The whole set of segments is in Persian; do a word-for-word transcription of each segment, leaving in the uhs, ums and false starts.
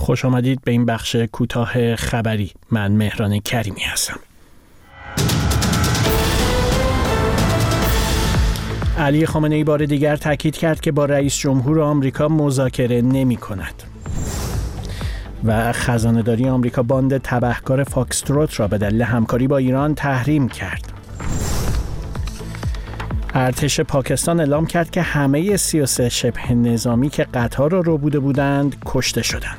خوش آمدید به این بخش کوتاه خبری. من مهران کریمی هستم. علی خامنه‌ای بار دیگر تاکید کرد که با رئیس جمهور آمریکا مذاکره نمی کند. و خزانه‌داری آمریکا باند تبهکار فاکستروت را به دلیل همکاری با ایران تحریم کرد. ارتش پاکستان اعلام کرد که همه سی و سه شبه نظامی که قطار را ربوده بودند کشته شدند.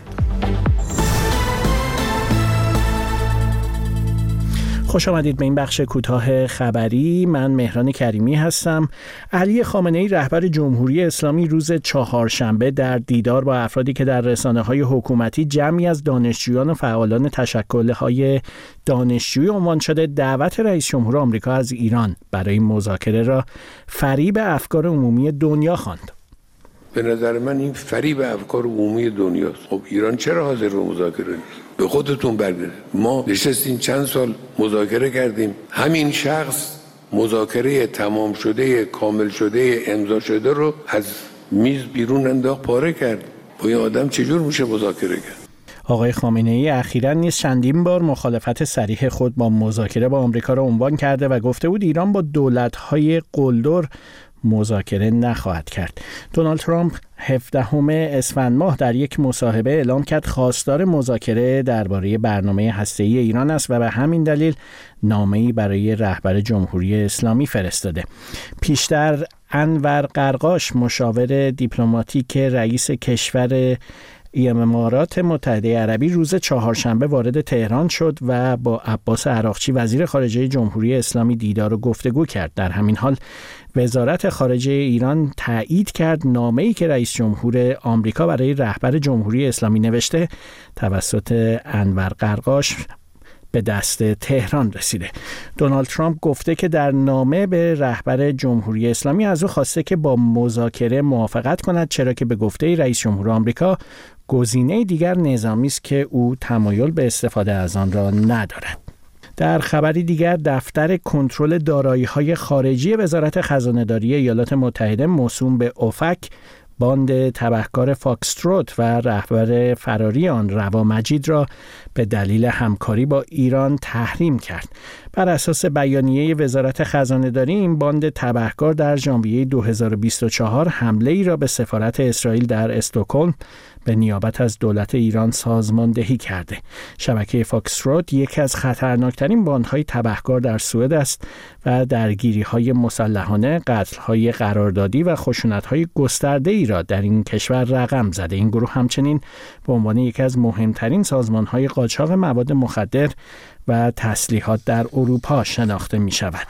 خوش آمدید به این بخش کوتاه خبری. من مهران کریمی هستم. علی خامنه‌ای رهبر جمهوری اسلامی روز چهارشنبه در دیدار با افرادی که در رسانه‌های حکومتی جمعی از دانشجویان و فعالان تشکل‌های دانشجویی عنوان شده دعوت رئیس جمهور آمریکا از ایران برای مذاکره را فریب افکار عمومی دنیا خواند. به نظر من این فریب افکار عمومی دنیاست. خب ایران چرا حاضر به مذاکره نیست؟ به خودتون برگردید. ما نشستیم چند سال مذاکره کردیم. همین شخص مذاکره تمام شده، کامل شده، امضا شده رو از میز بیرون انداخت، پاره کرد. با این آدم چجور میشه مذاکره کرد؟ آقای خامنه‌ای اخیراً نیز چندین بار مخالفت صریح خود با مذاکره با آمریکا را عنوان کرده و گفته بود ایران با دولت‌های قلدر مذاکره نخواهد کرد. دونالد ترامپ هفدهم اسفند ماه در یک مصاحبه اعلام کرد خواستار مذاکره درباره برنامه هسته‌ای ایران است و به همین دلیل نامه‌ای برای رهبر جمهوری اسلامی فرستاده. پیشتر انور قرقاش مشاور دیپلماتیک رئیس کشور امارات متحده عربی روز چهارشنبه وارد تهران شد و با عباس عراقچی وزیر خارجه جمهوری اسلامی دیدار و گفتگو کرد. در همین حال وزارت خارجه ایران تایید کرد نامه‌ای که رئیس جمهور آمریکا برای رهبر جمهوری اسلامی نوشته توسط انور قرقاش به دست تهران رسیده. دونالد ترامپ گفته که در نامه به رهبر جمهوری اسلامی از او خواسته که با مذاکره موافقت کند، چرا که به گفته رئیس جمهور آمریکا گزینه دیگر نظامی است که او تمایل به استفاده از آن را ندارد. در خبری دیگر دفتر کنترل دارایی‌های خارجی وزارت خزانه‌داری ایالات متحده موسوم به اوفک باند تبهکار فاکستروت و رهبر فراری آن روا مجید را به دلیل همکاری با ایران تحریم کرد. بر اساس بیانیه وزارت خزانه‌داری این باند تبهکار در ژانویه دو هزار و بیست و چهار حمله ای را به سفارت اسرائیل در استکهلم به نیابت از دولت ایران سازماندهی کرده. شبکه فاکستروت یکی از خطرناکترین باندهای تبهکار در سوئد است و درگیری‌های مسلحانه، قتل‌های قراردادی و خشونت‌های گسترده‌ای را در این کشور رقم زده. این گروه همچنین به عنوان یکی از مهمترین سازمان‌های قاچاق مواد مخدر و تسلیحات در اروپا شناخته می‌شود.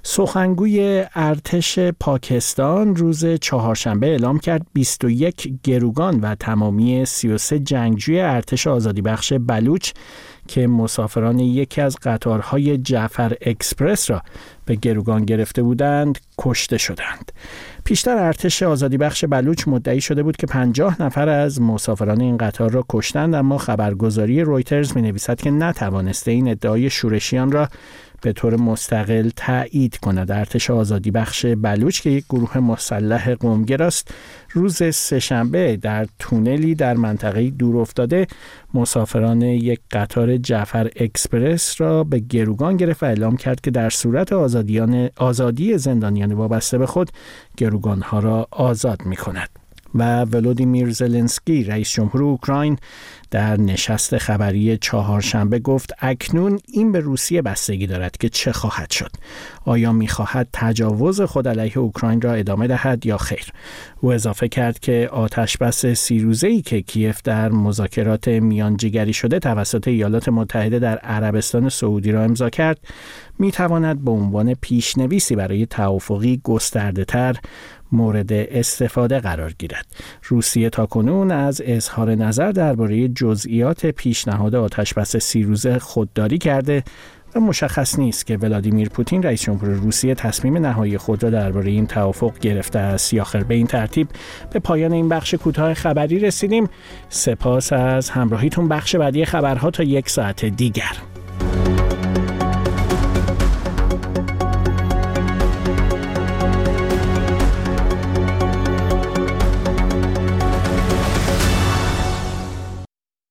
سخنگوی ارتش پاکستان روز چهارشنبه اعلام کرد بیست و یک گروگان و تمامی سی و سه جنگجوی ارتش آزادی بخش بلوچ که مسافران یکی از قطارهای جعفر اکسپرس را به گروگان گرفته بودند کشته شدند. پیشتر ارتش آزادی بخش بلوچ مدعی شده بود که پنجاه نفر از مسافران این قطار را کشتند، اما خبرگزاری رویترز می‌نویسد که نتوانسته این ادعای شورشیان را به طور مستقل تایید کند. ارتش آزادی بخش بلوچ که یک گروه مسلح قومگراست روز سه‌شنبه در تونلی در منطقه دورافتاده مسافران یک قطار جعفر اکسپرس را به گروگان گرفت و اعلام کرد که در صورت آزادیان آزادی زندانیان وابسته به خود گروگان‌ها را آزاد می‌کند. و ولودیمیر زلنسکی رئیس جمهور اوکراین در نشست خبری چهارشنبه گفت اکنون این به روسیه بستگی دارد که چه خواهد شد. آیا می‌خواهد تجاوز خود علیه اوکراین را ادامه دهد یا خیر؟ او اضافه کرد که آتشبس سی روزه‌ای که کیف در مذاکرات میانجیگری شده توسط ایالات متحده در عربستان سعودی را امضا کرد می‌تواند به عنوان پیش‌نویسی برای توافقی گسترده‌تر مورد استفاده قرار گیرد. روسیه تاکنون از اظهار نظر درباره جزئیات پیشنهاد آتشبس سی روزه خودداری کرده و مشخص نیست که ولادیمیر پوتین رئیس جمهور روسیه تصمیم نهایی خود را درباره این توافق گرفته است یا خیر. به این ترتیب به پایان این بخش کوتاه خبری رسیدیم. سپاس از همراهیتون. بخش بعدی خبرها تا یک ساعت دیگر.